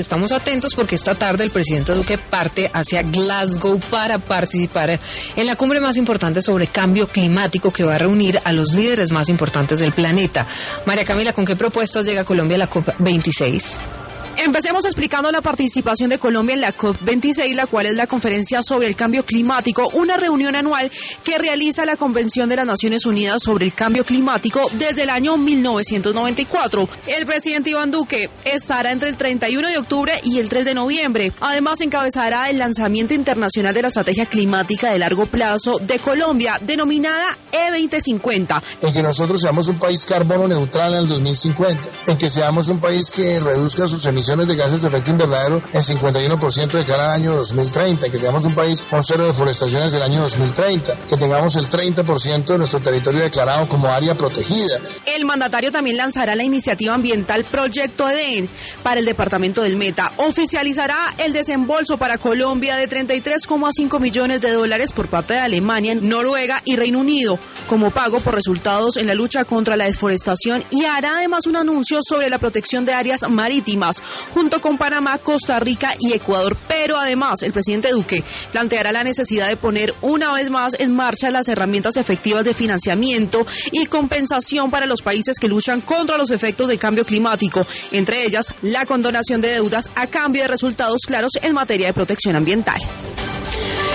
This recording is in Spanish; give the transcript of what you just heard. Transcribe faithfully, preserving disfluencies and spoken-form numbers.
Estamos atentos porque esta tarde el presidente Duque parte hacia Glasgow para participar en la cumbre más importante sobre cambio climático que va a reunir a los líderes más importantes del planeta. María Camila, ¿con qué propuestas llega Colombia a la COP veintiséis? Empecemos explicando la participación de Colombia en la COP veintiséis, la cual es la conferencia sobre el cambio climático, una reunión anual que realiza la Convención de las Naciones Unidas sobre el Cambio Climático desde el año mil novecientos noventa y cuatro. El presidente Iván Duque estará entre el treinta y uno de octubre y el tres de noviembre. Además, encabezará el lanzamiento internacional de la Estrategia Climática de Largo Plazo de Colombia, denominada E veinte cincuenta. En que nosotros seamos un país carbono neutral en el dos mil cincuenta, en que seamos un país que reduzca sus emisiones de gases de efecto invernadero en cincuenta y uno por ciento de cada año dos mil treinta, que tengamos un país con cero deforestaciones del año dos mil treinta, que tengamos el treinta por ciento de nuestro territorio declarado como área protegida. El mandatario también lanzará la iniciativa ambiental Proyecto Edén para el departamento del Meta. Oficializará el desembolso para Colombia de treinta y tres coma cinco millones de dólares por parte de Alemania, Noruega y Reino Unido como pago por resultados en la lucha contra la deforestación, y hará además un anuncio sobre la protección de áreas marítimas junto con Panamá, Costa Rica y Ecuador. Pero además el presidente Duque planteará la necesidad de poner una vez más en marcha las herramientas efectivas de financiamiento y compensación para los países que luchan contra los efectos del cambio climático, entre ellas la condonación de deudas a cambio de resultados claros en materia de protección ambiental.